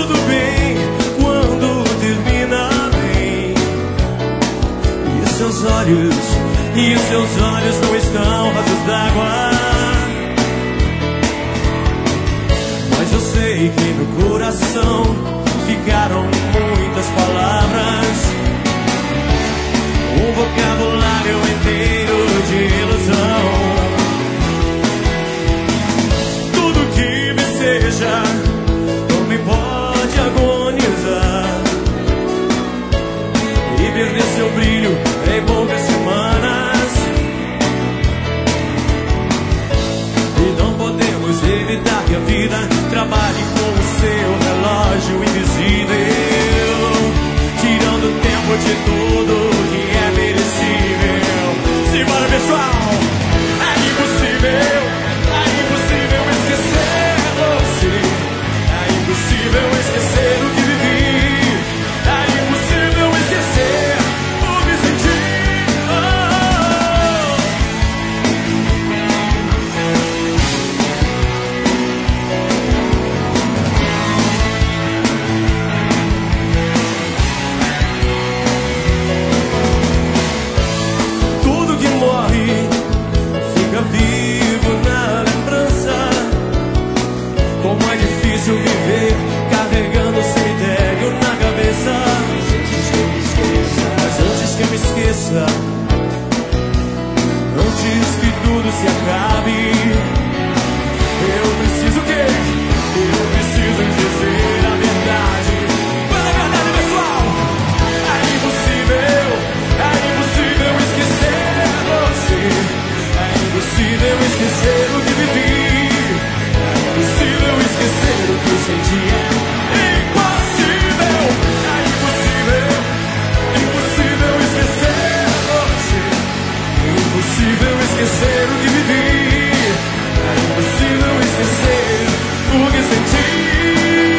tudo bem quando termina bem. E os seus olhos não estão rasos d'água. Mas eu sei que no coração ficaram muitas palavras, um vocabulário inteiro de ilusão. Tudo que me seja não me pode agonizar e perder seu brilho em poucas semanas. E não podemos evitar que a vida trabalhe com o seu relógio invisível, tirando tempo de tudo que é merecível. Simbora, pessoal! É impossível esquecer você. É impossível esquecer o que vivi. É impossível esquecer o que senti. Tudo que morre fica vivo na lembrança. Como é difícil viver carregando cemitério na cabeça. Mas antes que eu me esqueça, antes que tudo se acabe, eu preciso que eu preciso dizer a verdade. Qual é a verdade, pessoal? É impossível esquecer você. É impossível esquecer o que vivi. É impossível esquecer o que senti. É impossível esquecer você. É impossível esquecer o que vivi. É impossível esquecer o que senti.